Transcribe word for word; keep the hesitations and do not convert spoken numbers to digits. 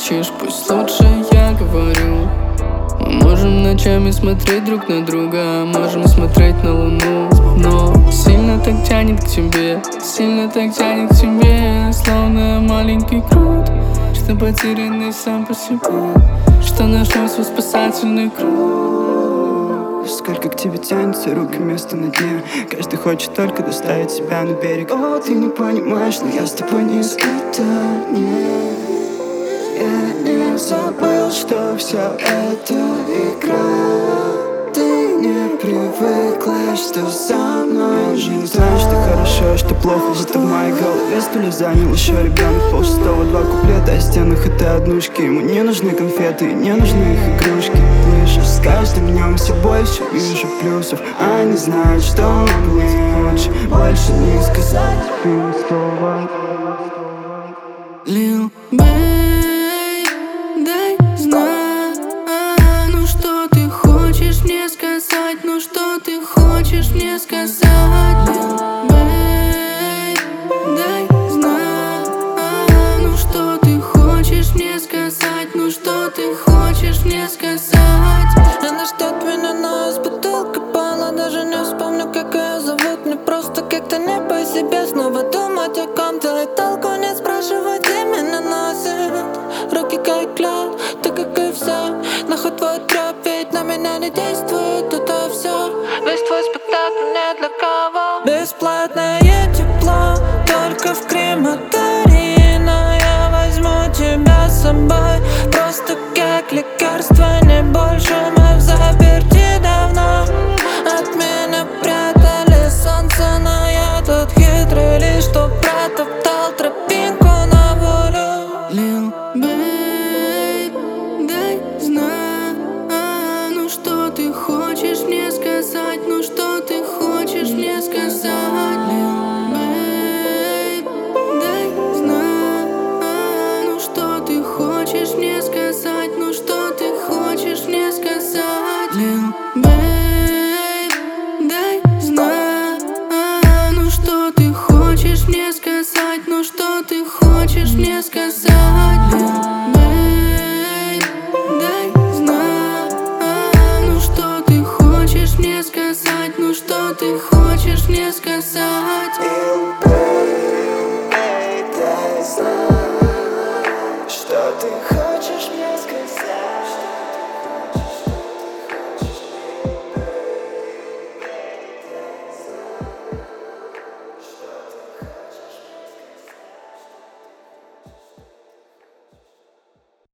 молчишь, пусть лучше я говорю. Мы можем ночами смотреть друг на друга, можем смотреть на луну. Но сильно так тянет к тебе, сильно так тянет к тебе, словно маленький крот, что потерянный сам по себе, что нашел свой спасательный круг. Сколько к тебе тянется, руки место на дне. Каждый хочет только доставить себя на берег. О, ты не понимаешь, но я с тобой не испытание. Я не забыл, что все это игра. Ты не привыкла, что со мной. Я же не знаю, что хорошо, что плохо. Будто в моей голове стулья занял еще ребенок. Полшестого, два куплета, а стенах это однушки. Ему не нужны конфеты, не нужны их игрушки. Слышишь, с каждым днем все больше вижу плюсов. Они знают, что мне лучше больше не сказать им слова. Lil Babe, дай знать, ну что ты хочешь мне сказать, ну что ты хочешь мне сказать. Lil Babe, дай знать, ну что ты хочешь мне сказать, ну что ты хочешь мне сказать. Она ждет меня, но из бутылки пала. Даже не вспомню, как ее зовут. Мне просто как-то не по себе снова думать о ком-то. И толку не спрашивать, где меня носит. Руки как лед, так как и все. Нахуй твой трэп, ведь на меня не действует это все. Весь твой спектакль не для кого. Бесплатное тепло, только в крематории. Но я возьму тебя с собой, просто как лекарство, не больше. Мы в заперти давно, от меня прятали солнце. Но я тот хитрый лишь, что протоптал тропинку на волю. Lil Babe, дай знать, ну что ты хочешь мне сказать, ну что ты хочешь мне сказать. Lil Babe, дай знать, ну что ты хочешь мне сказать, ну что ты хочешь мне сказать. Lil Babe, дай знать, ну что ты хочешь мне сказать, ну что ты хочешь мне сказать. Lil Babe, дай знать, ну что ты хочешь мне сказать, ну что ты хочешь мне сказать.